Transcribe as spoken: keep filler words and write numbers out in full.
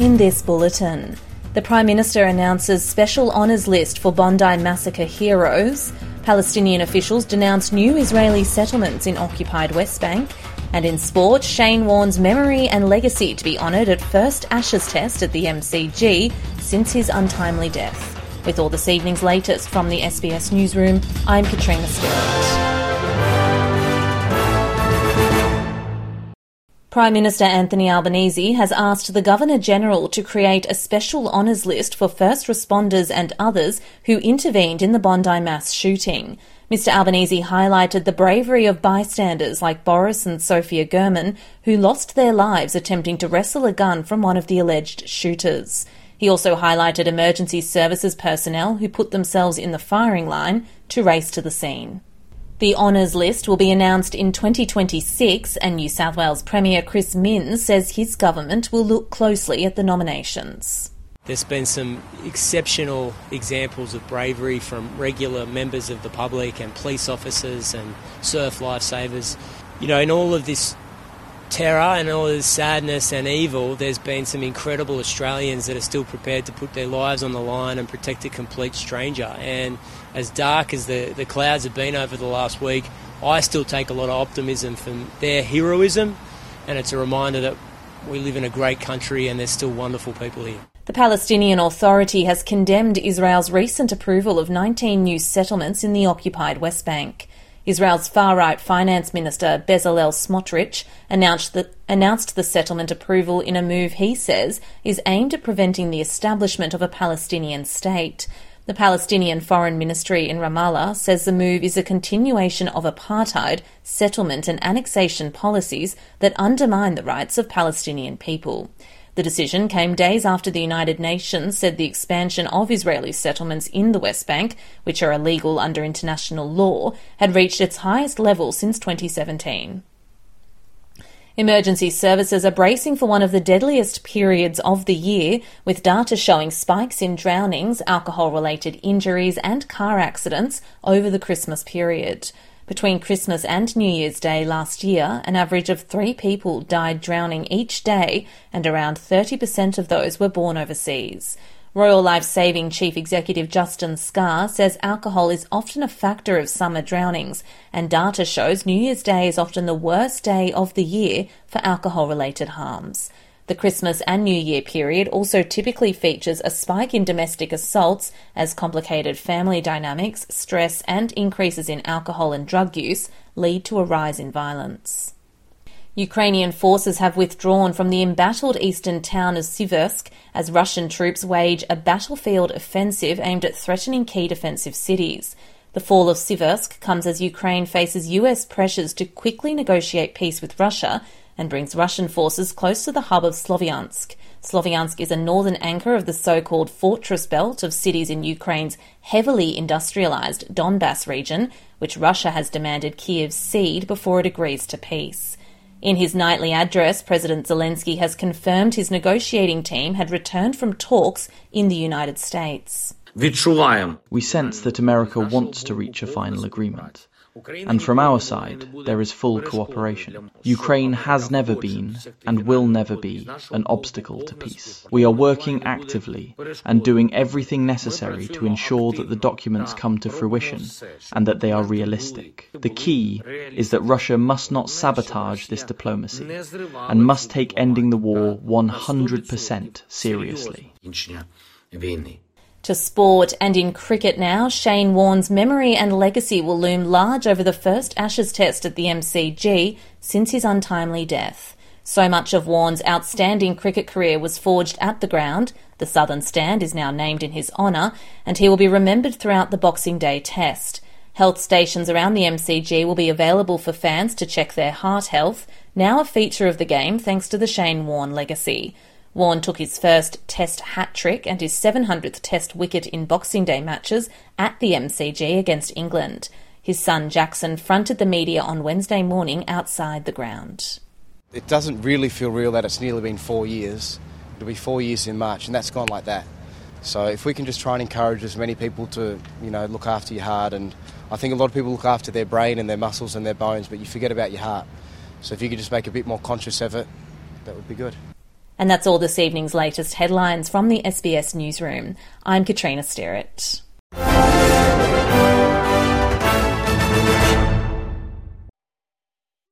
In this bulletin, the Prime Minister announces special honours list for Bondi massacre heroes, Palestinian officials denounce new Israeli settlements in occupied West Bank, and in sport, Shane Warne's memory and legacy to be honoured at first Ashes Test at the M C G since his untimely death. With all this evening's latest from the S B S Newsroom, I'm Katrina Stewart. Prime Minister Anthony Albanese has asked the Governor-General to create a special honours list for first responders and others who intervened in the Bondi mass shooting. Mister Albanese highlighted the bravery of bystanders like Boris and Sophia Gurman, who lost their lives attempting to wrestle a gun from one of the alleged shooters. He also highlighted emergency services personnel who put themselves in the firing line to race to the scene. The honours list will be announced in twenty twenty-six, and New South Wales Premier Chris Minns says his government will look closely at the nominations. There's been some exceptional examples of bravery from regular members of the public and police officers and surf lifesavers. You know, in all of this terror and all of this sadness and evil, there's been some incredible Australians that are still prepared to put their lives on the line and protect a complete stranger. And as dark as the, the clouds have been over the last week, I still take a lot of optimism from their heroism, and it's a reminder that we live in a great country and there's still wonderful people here. The Palestinian Authority has condemned Israel's recent approval of nineteen new settlements in the occupied West Bank. Israel's far-right finance minister Bezalel Smotrich announced the, announced the settlement approval in a move he says is aimed at preventing the establishment of a Palestinian state. The Palestinian Foreign Ministry in Ramallah says the move is a continuation of apartheid, settlement and annexation policies that undermine the rights of Palestinian people. The decision came days after the United Nations said the expansion of Israeli settlements in the West Bank, which are illegal under international law, had reached its highest level since twenty seventeen. Emergency services are bracing for one of the deadliest periods of the year, with data showing spikes in drownings, alcohol-related injuries and car accidents over the Christmas period. Between Christmas and New Year's Day last year, an average of three people died drowning each day, and around thirty percent of those were born overseas. Royal Life Saving Chief Executive Justin Scarr says alcohol is often a factor of summer drownings, and data shows New Year's Day is often the worst day of the year for alcohol-related harms. The Christmas and New Year period also typically features a spike in domestic assaults as complicated family dynamics, stress and increases in alcohol and drug use lead to a rise in violence. Ukrainian forces have withdrawn from the embattled eastern town of Siversk as Russian troops wage a battlefield offensive aimed at threatening key defensive cities. The fall of Siversk comes as Ukraine faces U S pressures to quickly negotiate peace with Russia and brings Russian forces close to the hub of Sloviansk. Sloviansk is a northern anchor of the so-called fortress belt of cities in Ukraine's heavily industrialised Donbass region, which Russia has demanded Kyiv cede before it agrees to peace. In his nightly address, President Zelensky has confirmed his negotiating team had returned from talks in the United States. We sense that America wants to reach a final agreement. And from our side, there is full cooperation. Ukraine has never been, and will never be, an obstacle to peace. We are working actively and doing everything necessary to ensure that the documents come to fruition and that they are realistic. The key is that Russia must not sabotage this diplomacy and must take ending the war one hundred percent seriously. To sport, and in cricket now, Shane Warne's memory and legacy will loom large over the first Ashes Test at the M C G since his untimely death. So much of Warne's outstanding cricket career was forged at the ground. The Southern Stand is now named in his honour, and he will be remembered throughout the Boxing Day Test. Health stations around the M C G will be available for fans to check their heart health, now a feature of the game thanks to the Shane Warne legacy. Warne took his first Test hat-trick and his seven hundredth Test wicket in Boxing Day matches at the M C G against England. His son Jackson fronted the media on Wednesday morning outside the ground. It doesn't really feel real that it's nearly been four years. It'll be four years in March, and that's gone like that. So if we can just try and encourage as many people to, you know, look after your heart, and I think a lot of people look after their brain and their muscles and their bones, but you forget about your heart. So if you could just make a bit more conscious of it, that would be good. And that's all this evening's latest headlines from the S B S newsroom. I'm Katrina Sterrett.